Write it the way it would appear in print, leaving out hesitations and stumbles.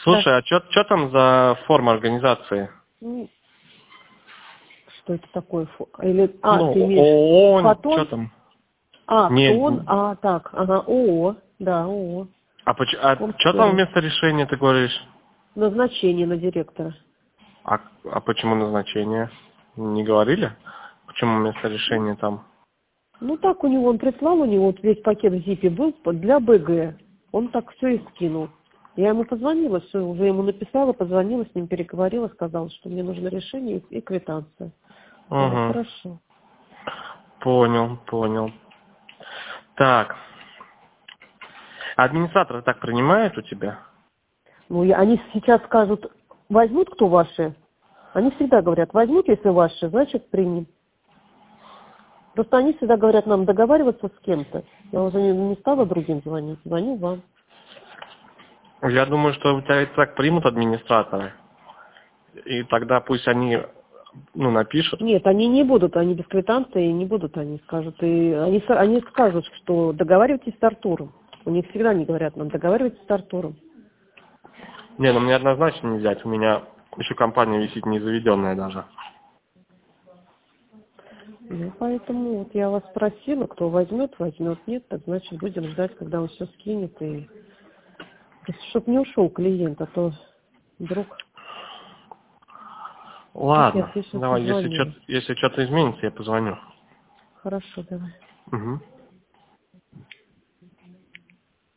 Да. Слушай, а что там за форма организации? Ну, что это такое? Или, ты имеешь ООН, что фотон? там? Ктон, Не, так, ага, ООО, да, ООО. что там Омская. вместо решения ты говоришь? Назначение на директора. А почему назначение? Не говорили? Почему вместо решения там? Ну так у него, он прислал, у него вот весь пакет в ЗИПе был для БГ. Он так все и скинул. Я ему позвонила, все, уже ему написала, позвонила, с ним переговорила, сказала, что мне нужно решение и квитанция. Он говорит, Угу. хорошо. Понял. Так. Администраторы так принимают у тебя? Ну, они сейчас скажут, возьмут кто ваши? Они всегда говорят, возьмут, если ваши, значит примем. Просто они всегда говорят нам договариваться с кем-то. Я уже не стала другим звонить, звоню вам. Я думаю, что у тебя и так примут администраторы. И тогда пусть они, напишут. Нет, они не будут, они без квитанции не будут, они скажут. И они скажут, что договаривайтесь с Артуром. У них всегда не говорят нам, договаривайтесь с Артуром. Не, мне однозначно не взять. У меня еще компания висит незаведенная даже. Ну, поэтому вот я вас спросила, кто возьмет, нет, так значит будем ждать, когда он все скинет. И чтобы не ушел клиент, а то вдруг... Ладно, Я тебе сейчас давай, позвонила. если что-то изменится, я позвоню. Хорошо, давай. Угу.